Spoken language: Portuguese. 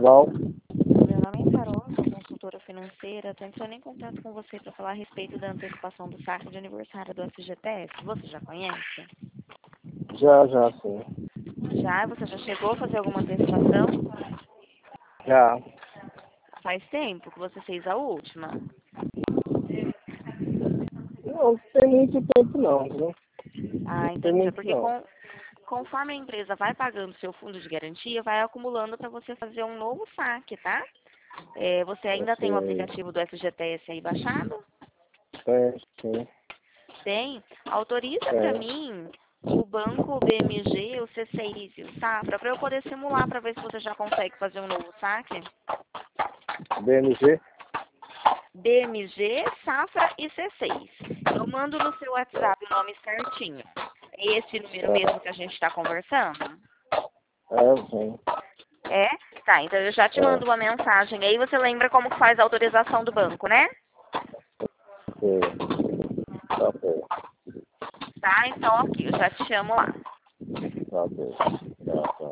Portugal. Meu nome é Carol, sou consultora financeira. Estou entrando em contato com você para falar a respeito da antecipação do saque de aniversário do FGTS. Você já conhece? Já, sim. Já? Você já chegou a fazer alguma antecipação? Já. Faz tempo que você fez a última? Não tem muito tempo não, viu? Ah, Tem entendi. É muito porque não. conforme a empresa vai pagando seu fundo de garantia, vai acumulando para você fazer um novo saque, tá? Você ainda tem o Assim, aplicativo do FGTS aí baixado? tem, sim. Tem. Autoriza para Tem. mim o banco, o BMG, o C6 e o Safra para eu poder simular para ver se você já consegue fazer um novo saque. BMG? BMG, Safra e C6. Eu mando no seu WhatsApp o nome certinho. É esse número mesmo que a gente está conversando? Sim. É? Tá, então eu já te É, mando uma mensagem. Aí você lembra como que faz a autorização do banco, né? sim. Tá bem. Tá, então ok, eu já te chamo lá. Tá bem. Tá.